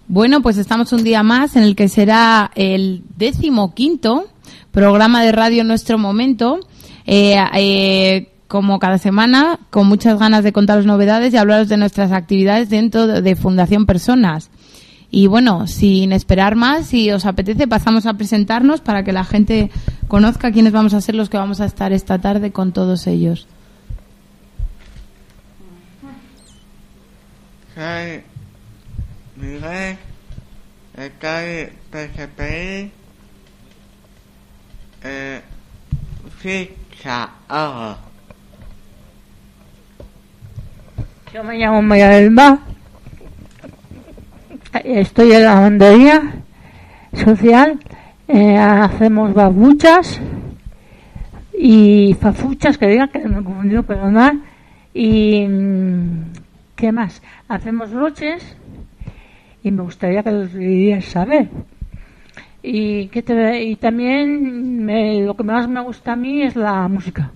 Bueno, pues estamos un día más en el que será el 15º programa de radio Nuestro Momento. Como cada semana, con muchas ganas de contaros novedades y hablaros de nuestras actividades dentro de Fundación Personas. Y bueno, sin esperar más, si os apetece, pasamos a presentarnos para que la gente conozca quiénes vamos a ser los que vamos a estar esta tarde con todos ellos. Soy Miguel, estoy PSPI, ficha ahora. Yo me llamo María del Mar, estoy en la lavandería social, hacemos babuchas y fafuchas, que digan que me he confundido, perdonad, y ¿qué más? Hacemos broches y me gustaría que los pudierais saber. Y también lo que más me gusta a mí es la música.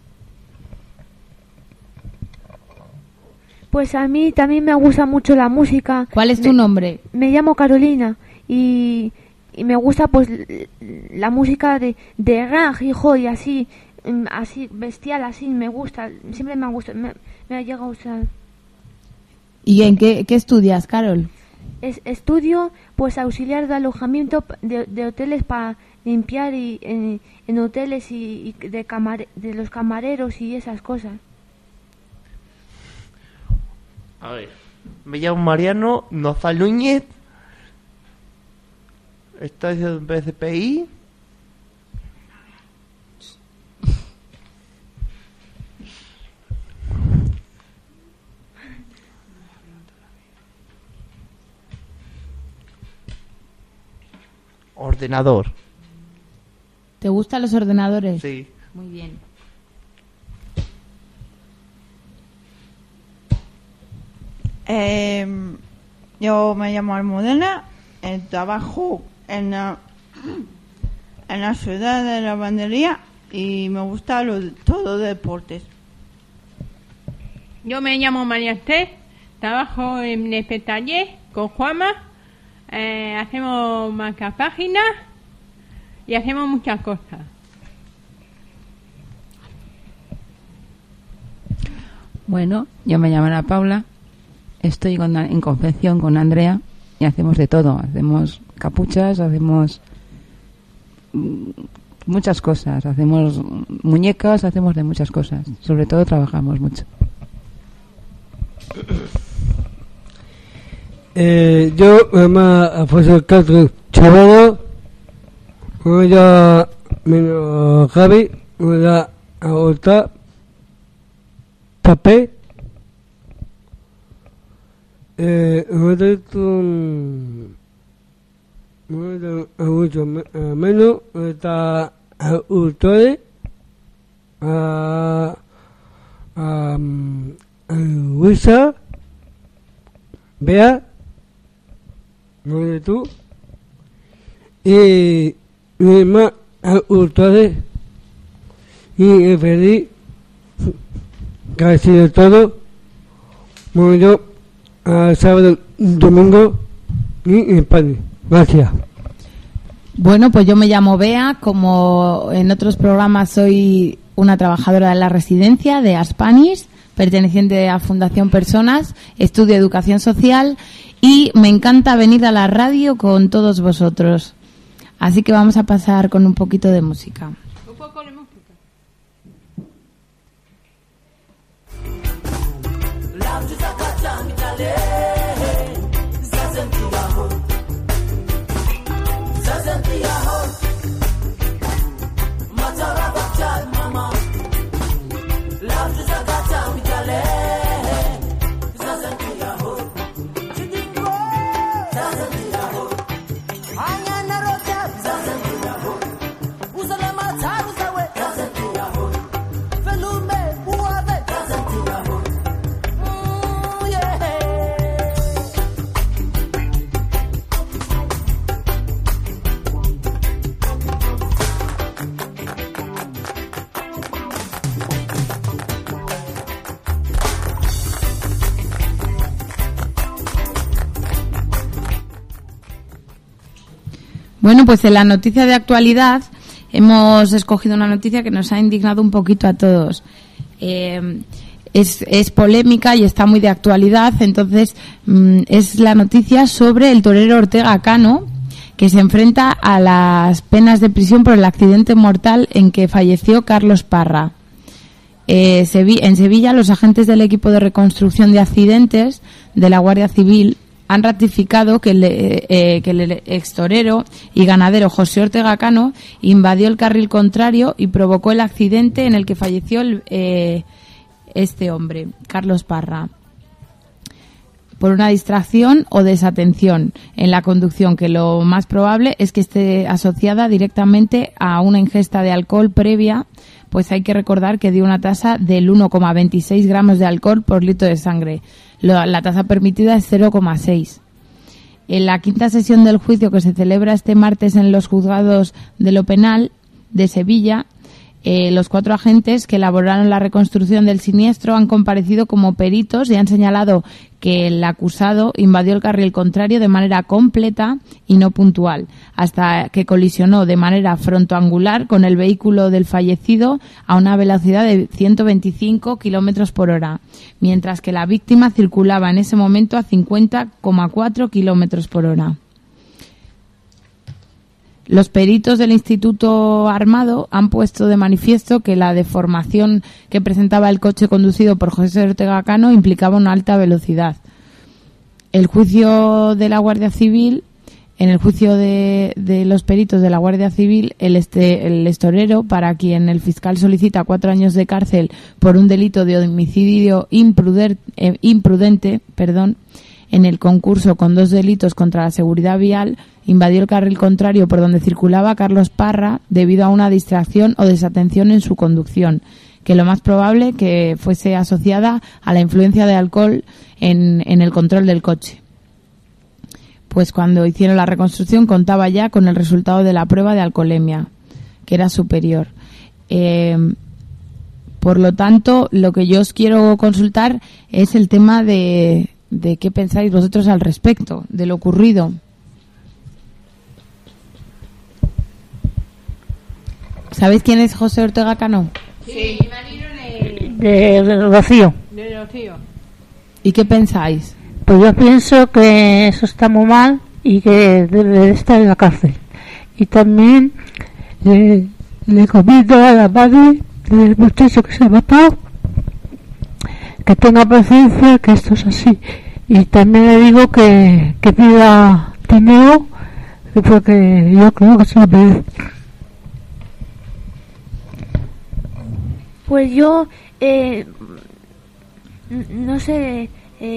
Pues a mí también me gusta mucho la música. ¿Cuál es tu nombre? Me llamo Carolina y me gusta pues la música de rap, hip hop y así bestial, así me gusta. Siempre me ha gustado, me ha llegado a gustar. ¿Y en qué estudias, Carol? Estudio pues auxiliar de alojamiento de hoteles para limpiar y en hoteles y de los camareros y esas cosas. A ver, me llamo Mariano Nozal Núñez, estoy en PSPI. Ordenador. ¿Te gustan los ordenadores? Sí. Muy bien. Yo me llamo Almudena, trabajo en la ciudad de la lavandería y me gusta todo de deportes. Yo me llamo María Esther, trabajo en este taller con Juanma, hacemos marcapáginas y hacemos muchas cosas. Bueno, yo me llamo Ana Paula, estoy en confección con Andrea y hacemos de todo. Hacemos capuchas, hacemos muchas cosas, hacemos muñecas, hacemos de muchas cosas. Sobre todo trabajamos mucho. Yo me llamo Alfonso Castro Chavado, voy a Javi, voy a Agota Papé. Mucho menos está autores a Luisa Bea no de tú y más autores y feliz casi de todo yo sábado domingo y en España. Gracias. Bueno, pues yo me llamo Bea, como en otros programas soy una trabajadora de la residencia de Aspanis, perteneciente a Fundación Personas, estudio Educación Social y me encanta venir a la radio con todos vosotros. Así que vamos a pasar con un poquito de música. Un poco de música. Bueno, pues en la noticia de actualidad hemos escogido una noticia que nos ha indignado un poquito a todos. Es polémica y está muy de actualidad, entonces es la noticia sobre el torero Ortega Cano, que se enfrenta a las penas de prisión por el accidente mortal en que falleció Carlos Parra. En Sevilla, los agentes del equipo de reconstrucción de accidentes de la Guardia Civil han ratificado que el extorero y ganadero José Ortega Cano invadió el carril contrario y provocó el accidente en el que falleció este hombre, Carlos Parra, por una distracción o desatención en la conducción, que lo más probable es que esté asociada directamente a una ingesta de alcohol previa, pues hay que recordar que dio una tasa del 1,26 gramos de alcohol por litro de sangre. La tasa permitida es 0,6. En la quinta sesión del juicio que se celebra este martes en los juzgados de lo penal de Sevilla, los 4 agentes que elaboraron la reconstrucción del siniestro han comparecido como peritos y han señalado que el acusado invadió el carril contrario de manera completa y no puntual, hasta que colisionó de manera frontoangular con el vehículo del fallecido a una velocidad de 125 kilómetros por hora, mientras que la víctima circulaba en ese momento a 50,4 kilómetros por hora. Los peritos del Instituto Armado han puesto de manifiesto que la deformación que presentaba el coche conducido por José Ortega Cano implicaba una alta velocidad. El juicio de la Guardia Civil, en el juicio de los peritos de la Guardia Civil, el estorero, para quien el fiscal solicita 4 años de cárcel por un delito de homicidio imprudente, en el concurso con 2 delitos contra la seguridad vial, invadió el carril contrario por donde circulaba Carlos Parra debido a una distracción o desatención en su conducción, que lo más probable que fuese asociada a la influencia de alcohol en el control del coche. Pues cuando hicieron la reconstrucción contaba ya con el resultado de la prueba de alcoholemia, que era superior. Por lo tanto, lo que yo os quiero consultar es el tema de qué pensáis vosotros al respecto, de lo ocurrido. ¿Sabéis quién es José Ortega Cano? Sí, De Rocío. de Rocío. ¿Y qué pensáis? Pues yo pienso que eso está muy mal y que debe de estar en la cárcel. Y también le comento a la madre del muchacho que se ha matado que tenga paciencia, que esto es así. Y también le digo que pida dinero, porque yo creo que se lo merece. Pues yo, no sé,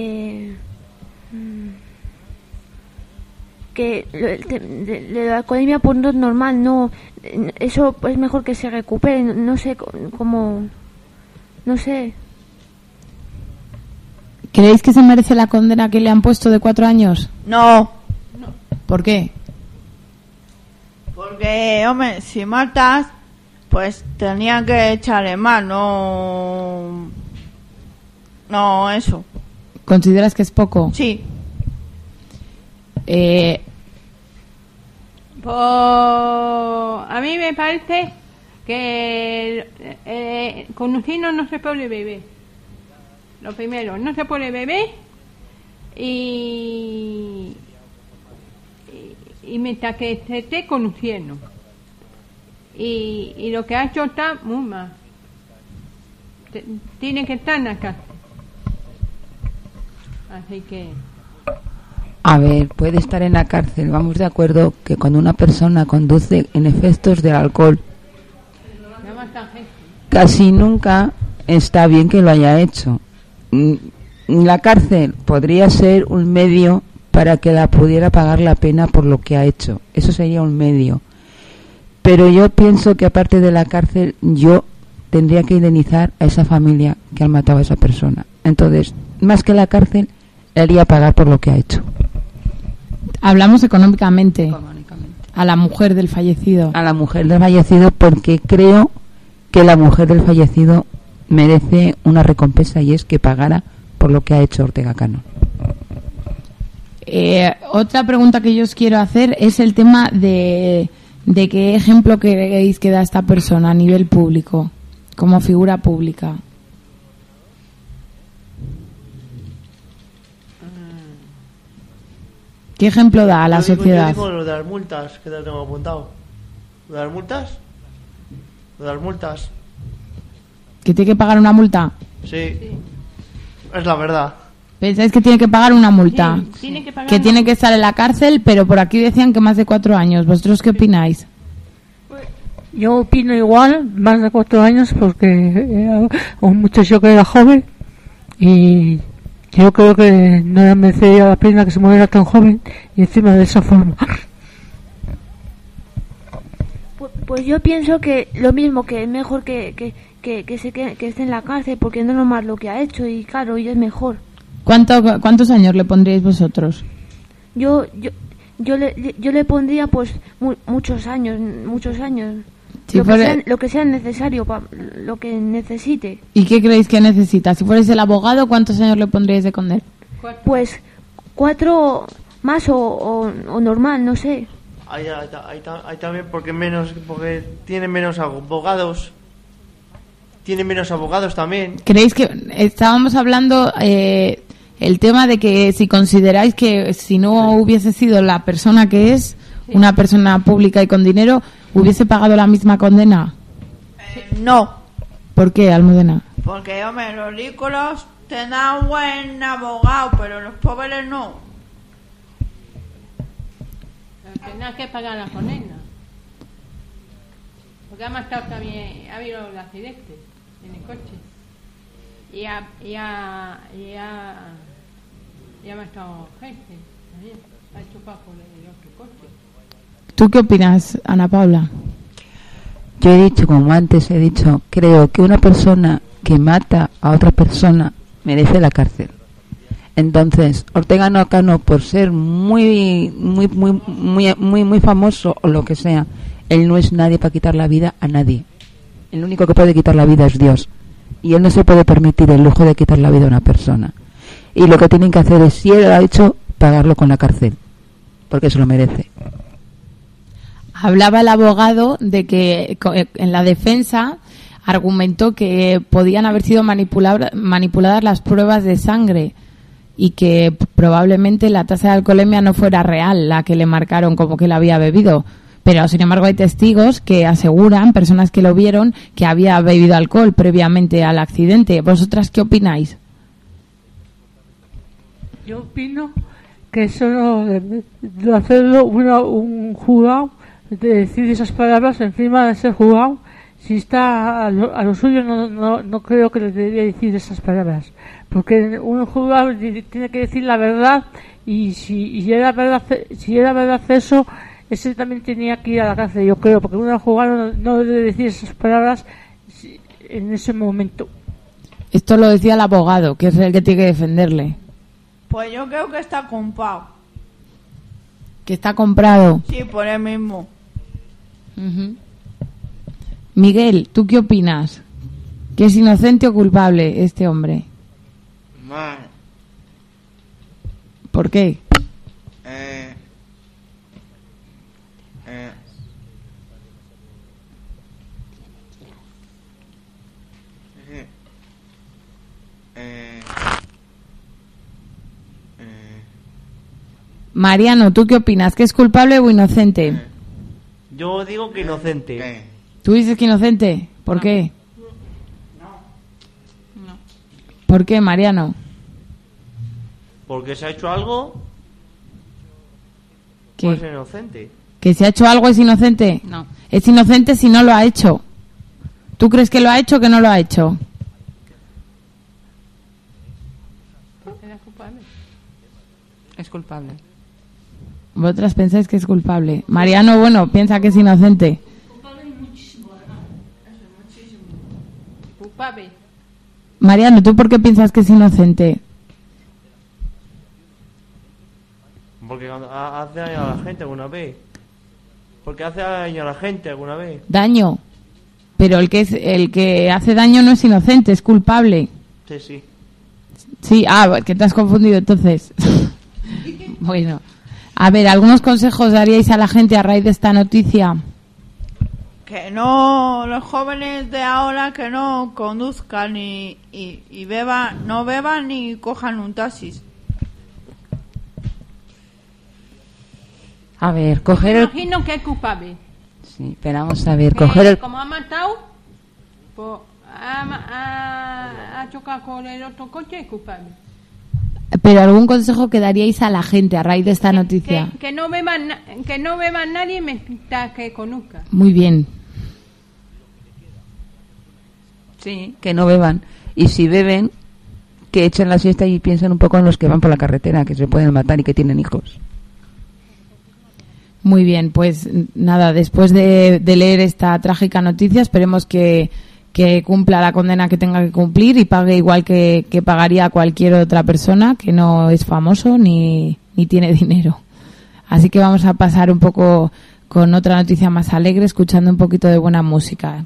que la alcoholemia pues no es normal, no, eso es mejor que se recupere, no sé cómo, no sé. ¿Creéis que se merece la condena que le han puesto de 4 años? No, ¿Por qué? porque, hombre, si matas, pues tenían que echarle más, no eso. ¿Consideras que es poco? Sí, Pues a mí me parece que conducir no se puede beber. Lo primero, no se puede beber y mientras que se esté conduciendo. Y lo que ha hecho está muy mal. Tiene que estar en la cárcel. Así que... A ver, puede estar en la cárcel. Vamos de acuerdo que cuando una persona conduce en efectos del alcohol, casi nunca está bien que lo haya hecho. La cárcel podría ser un medio para que la pudiera pagar la pena por lo que ha hecho. Eso sería un medio. Pero yo pienso que aparte de la cárcel, yo tendría que indemnizar a esa familia que ha matado a esa persona. Entonces, más que la cárcel, le haría pagar por lo que ha hecho. Hablamos económicamente. A la mujer del fallecido. A la mujer del fallecido, porque creo que la mujer del fallecido merece una recompensa y es que pagara por lo que ha hecho Ortega Cano. Vale, otra pregunta que yo os quiero hacer es el tema de qué ejemplo queréis que da esta persona a nivel público, como figura pública. ¿Qué ejemplo da a la sociedad? Yo digo lo de las multas, que te lo tengo apuntado. ¿Lo de las multas? Lo de las multas. ¿Que tiene que pagar una multa? Sí. Es la verdad. ¿Pensáis que tiene que pagar una multa? Sí, tiene que pagar Que tiene que estar en la cárcel, pero por aquí decían que más de 4 años. ¿Vosotros qué opináis? Yo opino igual, más de 4 años, porque era un muchacho que era joven y yo creo que no le merecería la pena que se muriera tan joven y encima de esa forma. Pues yo pienso que lo mismo, que es mejor que esté en la cárcel, porque no es nomás lo que ha hecho y claro, y es mejor. ¿Cuántos años le pondríais vosotros? Yo le pondría pues muchos años. Si Lo que sea necesario, lo que necesite. ¿Y qué creéis que necesita? Si fuerais el abogado, ¿cuántos años le pondríais de condena? Pues 4 más o normal, no sé. Ahí también porque tiene menos abogados. Tiene menos abogados también. ¿Creéis que estábamos hablando el tema de que si consideráis que si no hubiese sido la persona que es, una persona pública y con dinero, hubiese pagado la misma condena? No, ¿Por qué, Almudena? porque hombre, los ricos tendrán buen abogado, pero los pobres no. Tendrás que pagar la condena. Porque ha matado también, ha habido un accidente en el coche. Y ha matado gente también. Ha chocado con el otro coche. ¿Tú qué opinas, Ana Paula? Yo he dicho, como antes he dicho, creo que una persona que mata a otra persona merece la cárcel. Entonces, Ortega Cano, por ser muy famoso o lo que sea, él no es nadie para quitar la vida a nadie. El único que puede quitar la vida es Dios. Y él no se puede permitir el lujo de quitar la vida a una persona. Y lo que tienen que hacer es, si él lo ha hecho, pagarlo con la cárcel. Porque se lo merece. Hablaba el abogado de que en la defensa argumentó que podían haber sido manipuladas las pruebas de sangre y que probablemente la tasa de alcoholemia no fuera real, la que le marcaron como que la había bebido. Pero, sin embargo, hay testigos que aseguran, personas que lo vieron, que había bebido alcohol previamente al accidente. ¿Vosotras qué opináis? Yo opino que eso de hacerlo un juzgado, de decir esas palabras encima de ser juzgado, si está a lo suyo, no creo que le debería decir esas palabras. Porque un juzgado tiene que decir la verdad y si era verdad eso, ese también tenía que ir a la cárcel, yo creo, porque un juzgado no debe decir esas palabras en ese momento. Esto lo decía el abogado, que es el que tiene que defenderle. Pues yo creo que está comprado. Que está comprado. Sí, por él mismo. Uh-huh. Miguel, ¿tú qué opinas? ¿Que es inocente o culpable este hombre? Mal. ¿Por qué? Mariano, ¿tú qué opinas? ¿Que es culpable o inocente? Yo digo que inocente. ¿Tú dices que inocente? ¿Por qué? No. ¿Por qué, Mariano? Porque se ha hecho algo. ¿Qué? Pues es inocente. ¿Que si ha hecho algo es inocente? No. Es inocente si no lo ha hecho. ¿Tú crees que lo ha hecho o que no lo ha hecho? ¿Era culpable? Es culpable. Vosotras pensáis que es culpable. Mariano, bueno, piensa que es inocente. Culpable. Mariano, ¿tú por qué piensas que es inocente? Porque hace daño a la gente alguna vez. Porque hace daño a la gente alguna vez. Daño. Pero el que hace daño no es inocente, es culpable. Sí, sí. Sí, que te has confundido entonces. Bueno, a ver, ¿algunos consejos daríais a la gente a raíz de esta noticia? Que no, los jóvenes de ahora que no conduzcan y beban, no beban ni cojan un taxi. A ver, coger Me el... imagino que es culpable. Sí, pero vamos a ver, Que coger el... como ha matado, pues ha chocado con el otro coche, es culpable. Pero ¿algún consejo que daríais a la gente a raíz de esta noticia? Que no beban nadie mientras que conozca. Muy bien. Sí, que no beban. Y si beben, que echen la siesta y piensen un poco en los que van por la carretera, que se pueden matar y que tienen hijos. Muy bien, pues nada, después de leer esta trágica noticia, esperemos que cumpla la condena que tenga que cumplir y pague igual que pagaría cualquier otra persona que no es famoso ni tiene dinero. Así que vamos a pasar un poco con otra noticia más alegre, escuchando un poquito de buena música.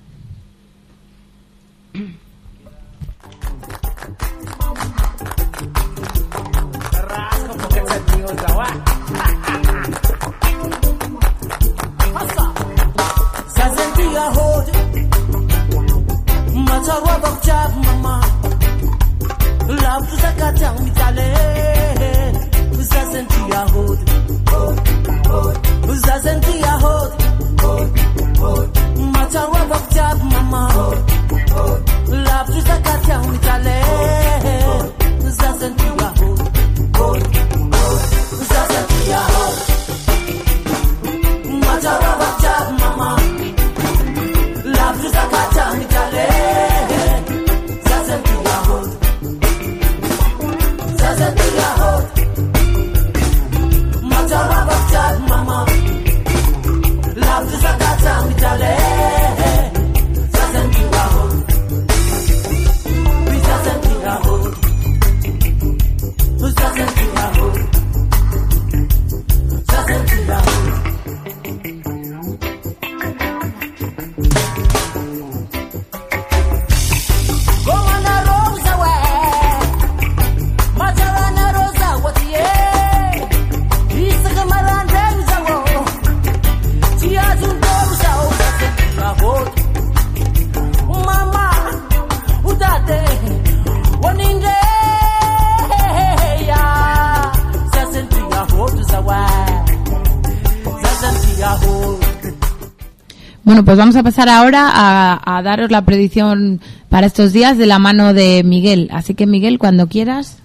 Bueno, pues vamos a pasar ahora a daros la predicción para estos días de la mano de Miguel. Así que, Miguel, cuando quieras.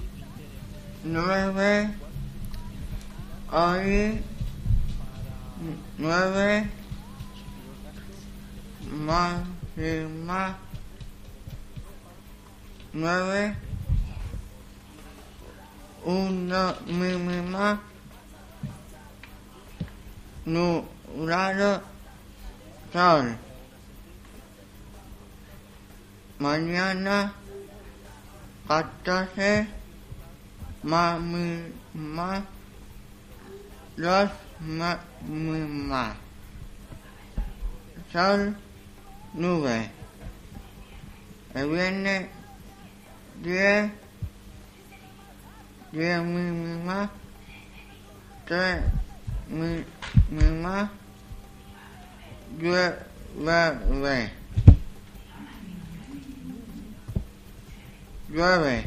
9, hoy, 9, más y más, 9, 1, más, nublado, sol. Mañana 14 más 2 más sol, nube. El viernes 10 más 3 más llueve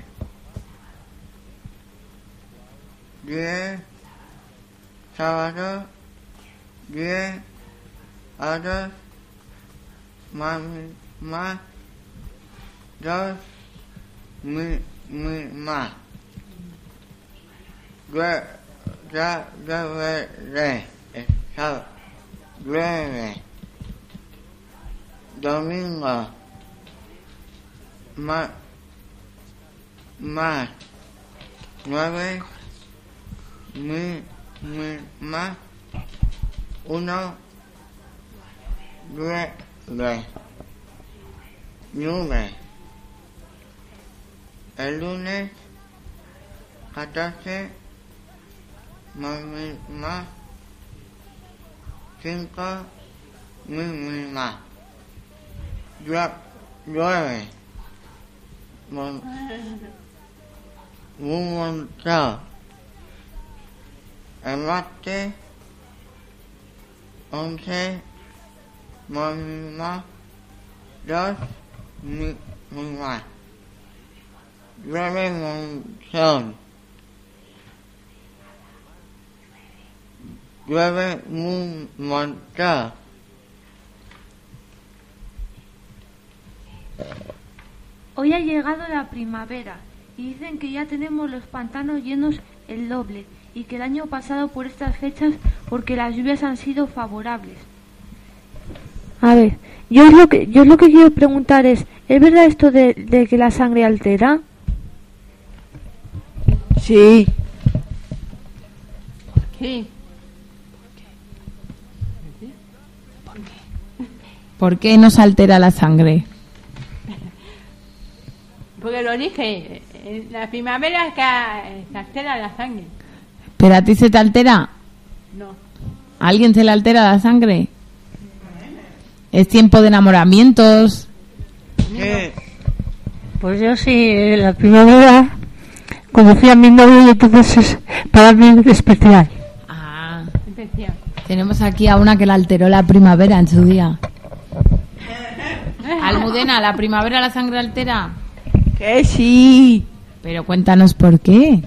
10 sábado 10 horas más 2 más llueve domingo más 9 más 1 nube. El lunes 14 más 5 más llueve un montón. el martes 11 más 2 muy más. Llueve monzón. Llueve un montón. Hoy ha llegado la primavera y dicen que ya tenemos los pantanos llenos el doble y que el año pasado por estas fechas porque las lluvias han sido favorables. A ver, yo lo que quiero preguntar ¿es verdad esto de que la sangre altera? Sí. Sí. ¿Por qué nos altera la sangre? Porque lo dije, en la primavera es que se altera la sangre. ¿Pero a ti se te altera? No. ¿A alguien se le altera la sangre? ¿Es tiempo de enamoramientos? Sí. Pues yo sí, en la primavera conocí a mi novio y entonces es para mí especial. Ah, Especial. tenemos aquí a una que la alteró la primavera en su día. Almudena, ¿la primavera la sangre altera? Que sí. Pero cuéntanos por qué.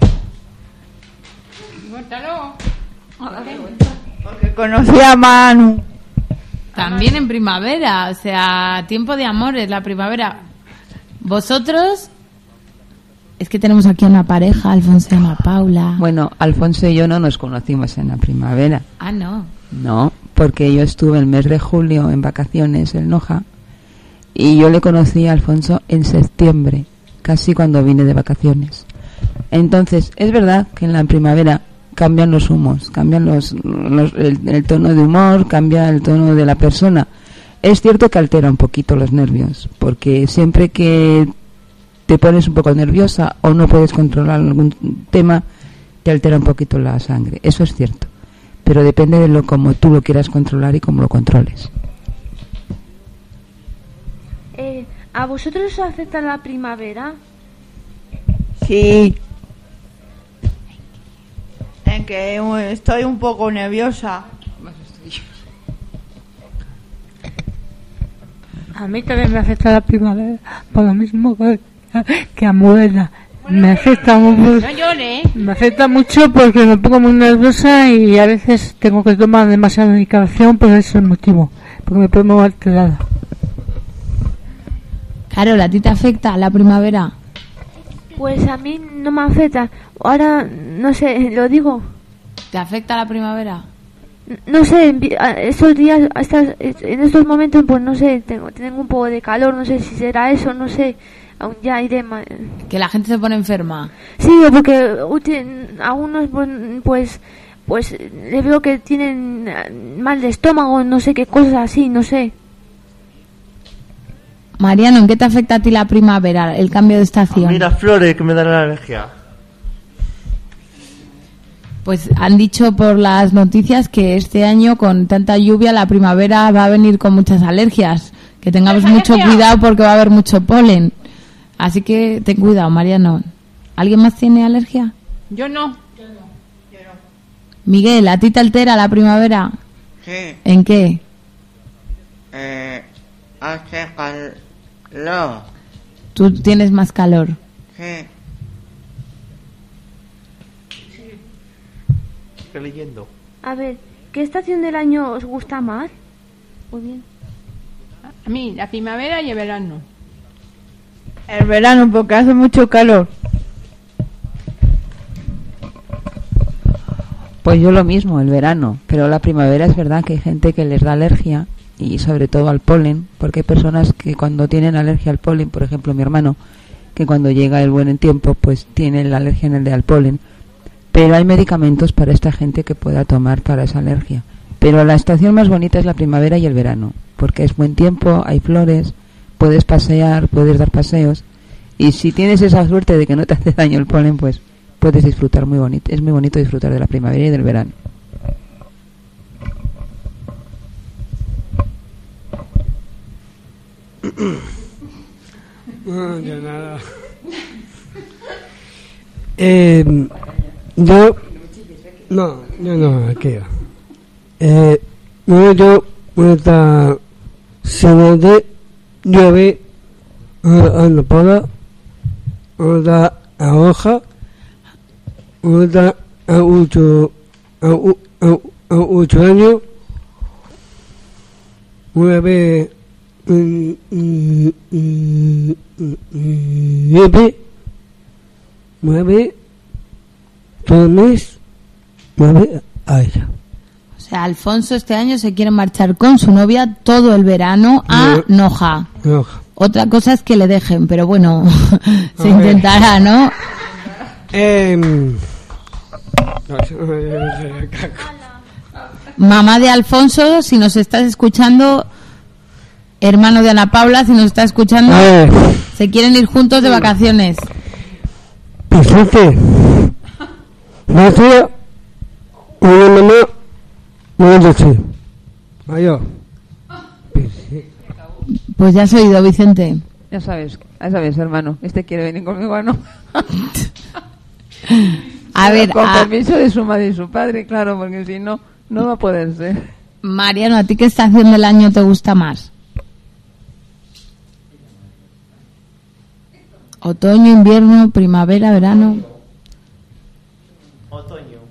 Cuéntalo. Porque conocí a Manu. También en primavera, o sea, tiempo de amores, la primavera. Vosotros, es que tenemos aquí una pareja, Alfonso y Ana Paula. Bueno, Alfonso y yo no nos conocimos en la primavera. Ah, no. No, porque yo estuve el mes de julio en vacaciones en Noja y yo le conocí a Alfonso en septiembre, casi cuando vine de vacaciones. Entonces, es verdad que en la primavera cambian los humos, cambian el tono de humor, cambia el tono de la persona. Es cierto que altera un poquito los nervios, porque siempre que te pones un poco nerviosa o no puedes controlar algún tema, te altera un poquito la sangre. Eso es cierto, pero depende de lo como tú lo quieras controlar y cómo lo controles. ¿A vosotros os afecta la primavera? Sí. En que estoy un poco nerviosa. A mí también me afecta la primavera, por lo mismo que a Almudena. Me afecta mucho. No llores. Me afecta mucho porque me pongo muy nerviosa y a veces tengo que tomar demasiada medicación por ese motivo, porque me pongo alterada. Carol, ¿a ti te afecta la primavera? Pues a mí no me afecta. Ahora, no sé, lo digo. ¿Te afecta la primavera? No sé, estos días, en estos momentos, pues no sé, tengo un poco de calor, no sé si será eso, no sé. Aún ya iré mal. Que la gente se pone enferma. Sí, porque algunos pues le veo que tienen mal de estómago, no sé qué cosas así, no sé. Mariano, ¿en qué te afecta a ti la primavera, el cambio de estación? A mí las flores que me dan la alergia. Pues han dicho por las noticias que este año con tanta lluvia la primavera va a venir con muchas alergias. Que tengamos mucho cuidado porque va a haber mucho polen. Así que ten cuidado, Mariano. ¿Alguien más tiene alergia? Yo no. Miguel, ¿a ti te altera la primavera? Sí. ¿En qué? Hace calor. Tú tienes más calor. Sí. Estoy leyendo. A ver, ¿qué estación del año os gusta más? Muy bien. A mí, la primavera y el verano. El verano porque hace mucho calor. Pues yo lo mismo, el verano, pero la primavera es verdad que hay gente que les da alergia y sobre todo al polen, porque hay personas que cuando tienen alergia al polen, por ejemplo mi hermano, que cuando llega el buen tiempo pues tiene la alergia en el de al polen, pero hay medicamentos para esta gente que pueda tomar para esa alergia. Pero la estación más bonita es la primavera y el verano, porque es buen tiempo, hay flores, puedes pasear, puedes dar paseos, y si tienes esa suerte de que no te hace daño el polen, pues puedes disfrutar muy bonito. Es muy bonito disfrutar de la primavera y del verano. No, ya nada. Yo No, aquí va. Bueno, yo, esta semana, yo vi a la poda, otra a hoja, otra a 8 años, una vez 9, todo el mes, 9 a ella. O sea, Alfonso este año se quiere marchar con su novia todo el verano a Noja. Otra cosa es que le dejen, pero bueno, se intentará, ¿no? Mamá de Alfonso, si nos estás escuchando, hermano de Ana Paula, si nos está escuchando, se quieren ir juntos de vacaciones. Vicente, una tía, una mamá, una noche. Adiós. Pues ya has oído, Vicente. Ya sabes, hermano. Este quiere venir conmigo, ¿no? A ver, con permiso de su madre y su padre, claro, porque si no, no va a poder ser. Mariano, ¿a ti qué estación del año te gusta más? Otoño, invierno, primavera, verano. Otoño.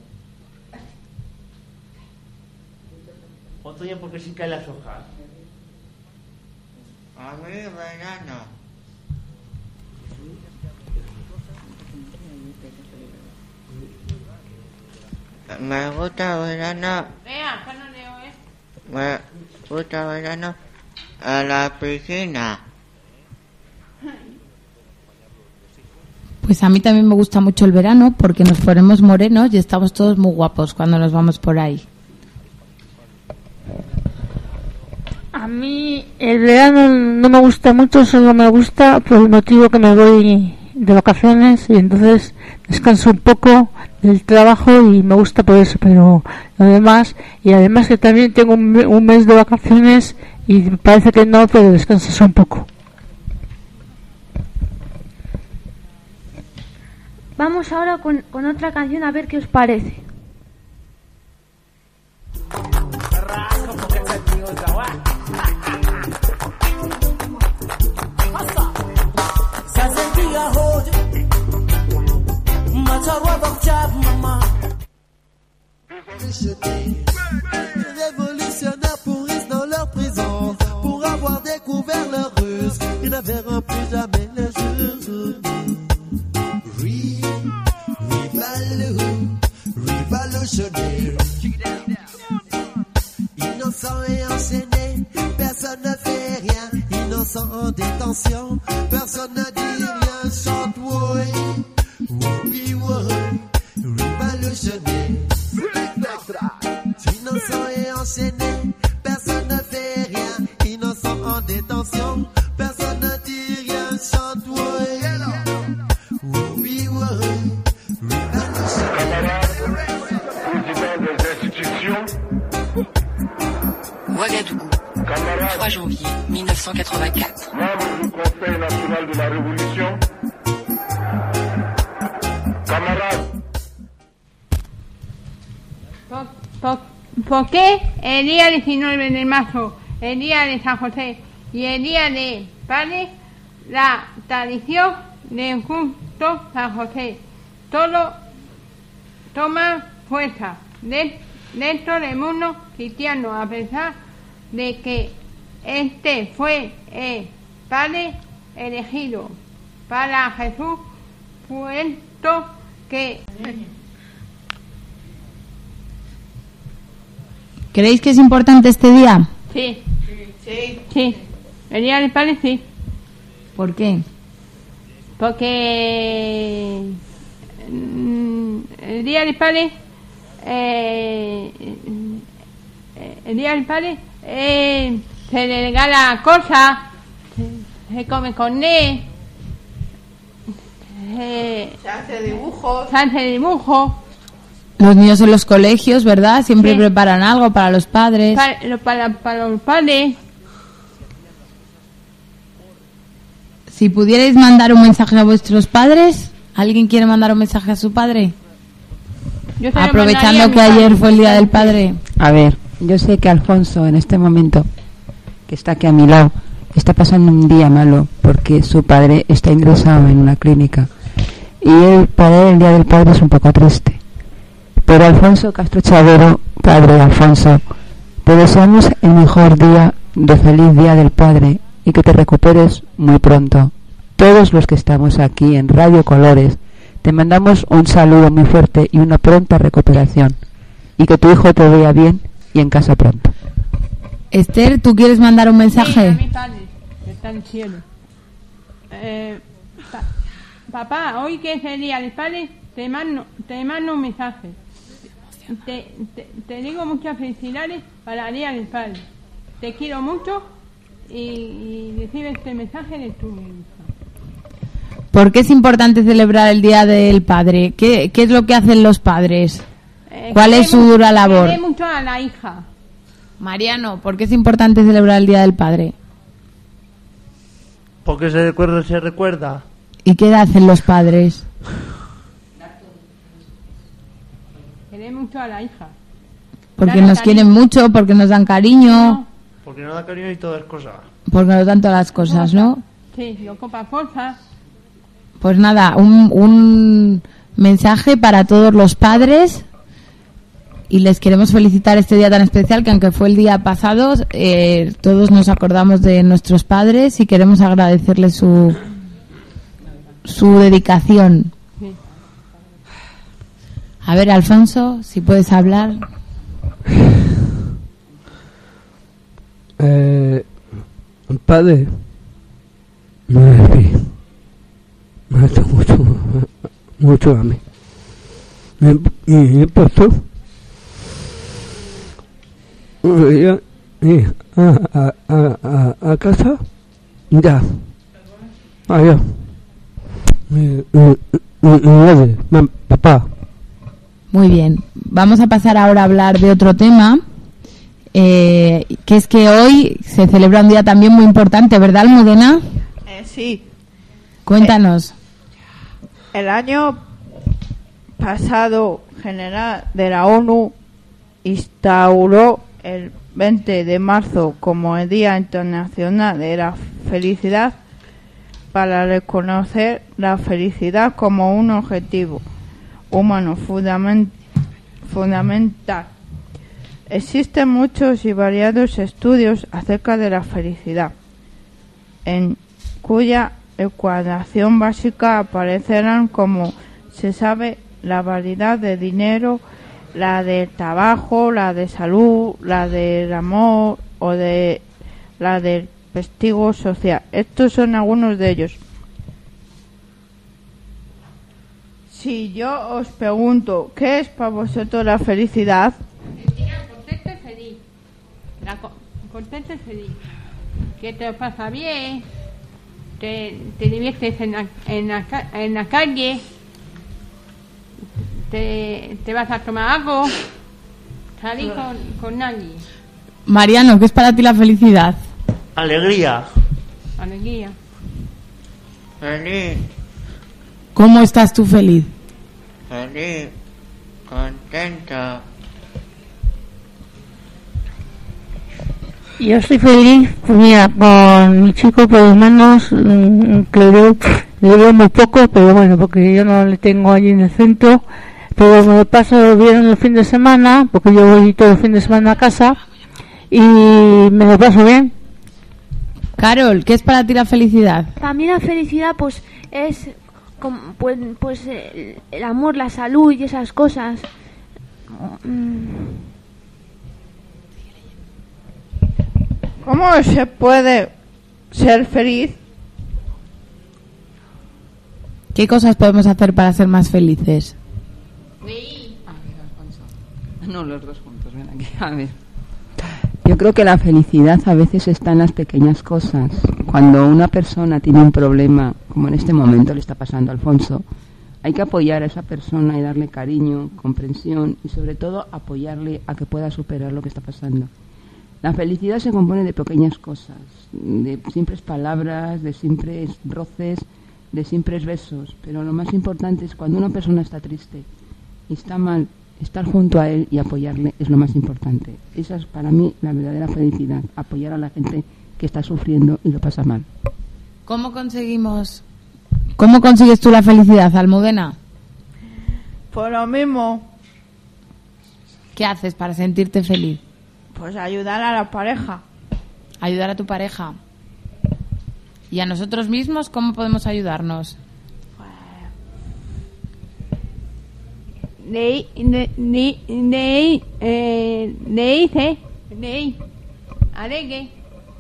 Otoño porque sí caen las hojas. A mí verano. Me gusta verano. Vea, que no leo, Me gusta verano a la piscina. Pues a mí también me gusta mucho el verano porque nos ponemos morenos y estamos todos muy guapos cuando nos vamos por ahí. A mí el verano no me gusta mucho, solo me gusta por el motivo que me voy de vacaciones y entonces descanso un poco del trabajo y me gusta por eso, pero lo demás, y además que también tengo un mes de vacaciones y parece que no, pero descansas un poco. Vamos ahora con otra canción a ver qué os parece. Révolutionnaires pourrissent dans leur prison pour avoir découvert leur ruse. Ils ne verront plus jamais le jour. Révolutionnaire. Innocent et enchaîné, personne ne fait rien. Innocent en détention, personne ne dit rien. Chante oui, oui, oui, révolutionnaire. Innocent et enchaîné, personne ne fait rien. Innocent en détention, personne ne dit rien. Chante oui, oui, oui, révolutionnaire. Président des institutions. Ouagadougou, 3 janvier 1984. Membre du Conseil national de la Révolution. Camarades. ¿Por qué el día 19 de marzo, el día de San José y el día de Padre, la tradición del culto San José, todo toma fuerza dentro del mundo cristiano, a pesar de que este fue el Padre elegido para Jesús, puesto que... ¿Creéis que es importante este día? Sí. El día del Padre sí. ¿Por qué? Porque el día del Padre se le regala cosas, se come con él, Se hace dibujos. Los niños en los colegios, ¿verdad? Siempre preparan algo para los padres. Para los padres. Si pudierais mandar un mensaje a vuestros padres, ¿alguien quiere mandar un mensaje a su padre? Yo se lo aprovechando mandaría que a mi ayer padre. fue el Día del Padre. A ver, yo sé que Alfonso en este momento, que está aquí a mi lado, está pasando un día malo porque su padre está ingresado en una clínica y para él el Día del Padre es un poco triste. Pero Alfonso Castro Chavero, padre de Alfonso, te deseamos el mejor día de feliz Día del Padre y que te recuperes muy pronto. Todos los que estamos aquí en Radio Colores te mandamos un saludo muy fuerte y una pronta recuperación y que tu hijo te vea bien y en casa pronto. Esther, ¿tú quieres mandar un Sí, a mensaje? mi padre, que está en el cielo. Papá, hoy que es el Día del Padre, te mando un mensaje. Te digo muchas felicidades para el Día del Padre. Te quiero mucho y recibe este mensaje de tu hija. ¿Por qué es importante celebrar el Día del Padre? ¿Qué es lo que hacen los padres? ¿Cuál es su dura labor? Quiere mucho a la hija. Mariano, ¿por qué es importante celebrar el Día del Padre? Porque se recuerda. ¿Y qué hacen los padres? Quiere mucho a la hija. Porque Claro, nos quieren cariño. mucho, porque nos dan cariño, Porque no da cariño y todas cosas. porque nos dan todas las cosas, ¿no? Sí, lo copa fuerza. Pues nada, un mensaje para todos los padres y les queremos felicitar este día tan especial que aunque fue el día pasado, todos nos acordamos de nuestros padres y queremos agradecerles su dedicación. Sí. A ver, Alfonso, si puedes hablar. Padre, no es que me hace mucho a mí. Me pasó un día a casa, ya, allá, papá. Muy bien, vamos a pasar ahora a hablar de otro tema, que es que hoy se celebra un día también muy importante, ¿verdad, Almudena? Sí. Cuéntanos. El año pasado, General de la ONU instauró el 20 de marzo como el Día Internacional de la Felicidad para reconocer la felicidad como un objetivo humano fundamental. Existen muchos y variados estudios acerca de la felicidad, en cuya ecuación básica aparecerán, como se sabe, la variedad de dinero, la del trabajo, la de salud, la del amor o de la del prestigio social. Estos son algunos de ellos. Si yo os pregunto, ¿qué es para vosotros la felicidad? Contenta y feliz. Contenta y feliz. Que te pasa bien. Te diviertes en la calle. Te vas a tomar algo. Salir con nadie. Mariano, ¿qué es para ti la felicidad? Alegría. Alegría. Feliz, ¿Cómo estás tú feliz? feliz, contento. Yo estoy feliz, pues mira, con mi chico por lo menos, que le veo muy poco, pero bueno, porque yo no le tengo allí en el centro, pero me lo paso bien el fin de semana, porque yo voy todo el fin de semana a casa, y me lo paso bien. Carol, ¿qué es para ti la felicidad? También la felicidad pues es el amor, la salud y esas cosas. ¿Cómo se puede ser feliz? ¿Qué cosas podemos hacer para ser más felices? No, los dos juntos, ven aquí. A ver. Yo creo que la felicidad a veces está en las pequeñas cosas. Cuando una persona tiene un problema, como en este momento le está pasando a Alfonso, hay que apoyar a esa persona y darle cariño, comprensión y sobre todo apoyarle a que pueda superar lo que está pasando. La felicidad se compone de pequeñas cosas, de simples palabras, de simples roces, de simples besos, pero lo más importante es cuando una persona está triste y está mal, Estar junto a él y apoyarle es lo más importante. Esa es para mí la verdadera felicidad, apoyar a la gente que está sufriendo y lo pasa mal. ¿Cómo consigues tú la felicidad, Almudena? Por lo mismo, ¿Qué haces para sentirte feliz? pues ayudar a la pareja. Ayudar a tu pareja. ¿Y a nosotros mismos cómo podemos ayudarnos? Alegre.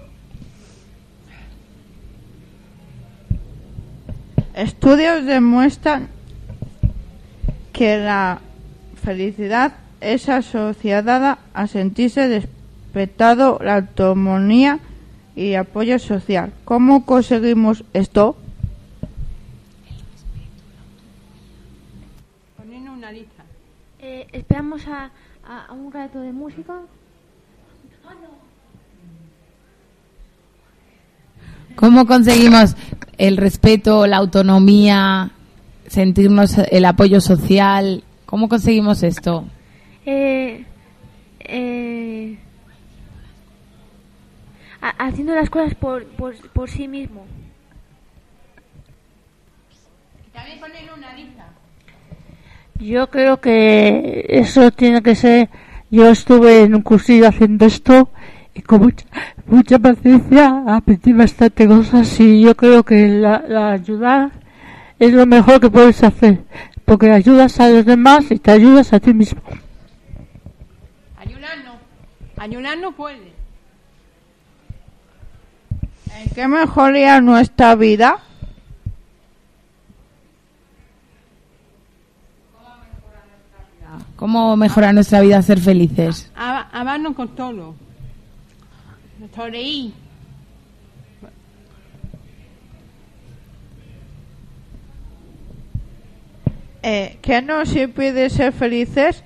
Estudios demuestran que la felicidad es asociada a sentirse respetado, la autonomía y apoyo social. ¿Cómo conseguimos esto? Poniendo una lista. Esperamos a un rato de música. ¿Cómo conseguimos el respeto, la autonomía, sentirnos el apoyo social? ¿Cómo conseguimos esto? Haciendo las cosas por sí mismo. También ponen una lista. Yo creo que eso tiene que ser. Yo estuve en un cursillo haciendo esto y con mucha paciencia aprendí bastante cosas, y yo creo que la ayudar es lo mejor que puedes hacer, porque ayudas a los demás y te ayudas a ti mismo. Ayunar no puede. ¿En qué mejoría nuestra vida? ¿Cómo mejorar nuestra vida, ser felices? Amarnos con todo. Sonreír. ¿Qué nos impide ser felices?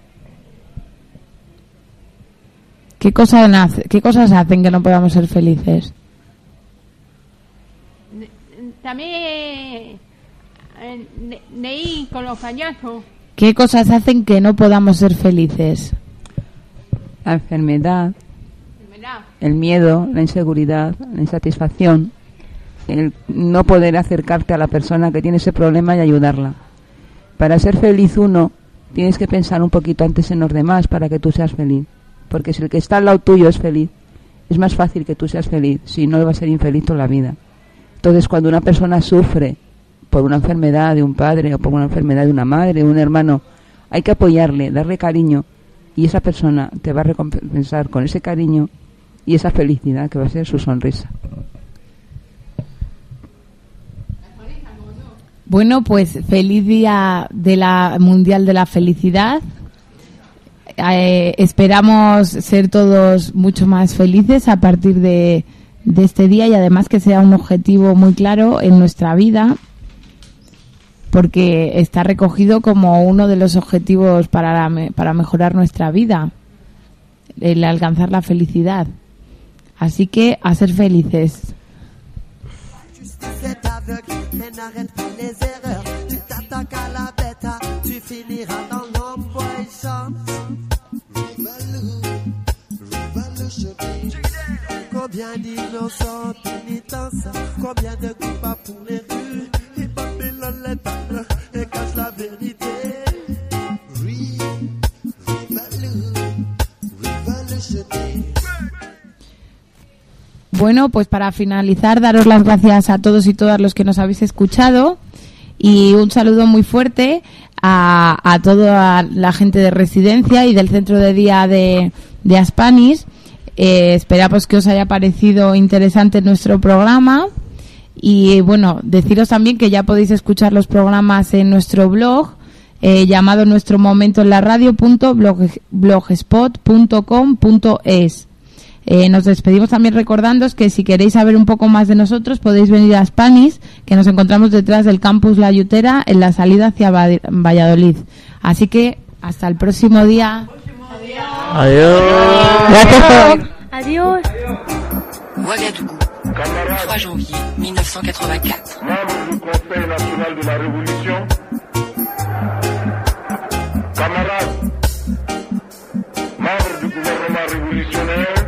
¿Qué cosas hacen que no podamos ser felices? También ir con los payasos. ¿Qué cosas hacen que no podamos ser felices? La enfermedad, el miedo, la inseguridad, la insatisfacción, el no poder acercarte a la persona que tiene ese problema y ayudarla. Para ser feliz uno, tienes que pensar un poquito antes en los demás para que tú seas feliz. Porque si el que está al lado tuyo es feliz, es más fácil que tú seas feliz, si no, va a ser infeliz toda la vida. Entonces, cuando una persona sufre por una enfermedad de un padre o por una enfermedad de una madre o un hermano, hay que apoyarle, darle cariño, y esa persona te va a recompensar con ese cariño y esa felicidad que va a ser su sonrisa. Bueno, pues feliz día de la Mundial de la Felicidad. Esperamos ser todos mucho más felices a partir de este día, y además que sea un objetivo muy claro en nuestra vida, porque está recogido como uno de los objetivos para mejorar nuestra vida, el alcanzar la felicidad. Así que a ser felices. C'est aveugle et n'arrête pas les erreurs. Tu t'attaques à la bête, tu finiras dans l'emboîtement. Combien d'innocents pénitents, combien de coupables pour les rues. Et Babylone les tape et cache la vérité. Bueno, pues para finalizar, daros las gracias a todos y todas los que nos habéis escuchado, y un saludo muy fuerte a toda la gente de Residencia y del centro de día de Aspanis. Esperamos que os haya parecido interesante nuestro programa, y bueno, deciros también que ya podéis escuchar los programas en nuestro blog llamado Nuestro Momento en la Radio.blogspot.com.es. Nos despedimos también recordándoos que si queréis saber un poco más de nosotros podéis venir a Aspanis, que nos encontramos detrás del campus La Yutera en la salida hacia Valladolid. Así que hasta el próximo día. Adiós. Gracias. Adiós. Ouagadougou, 3 janvier 1984. Membre du Conseil national de la Révolution, camarades, révolutionnaires,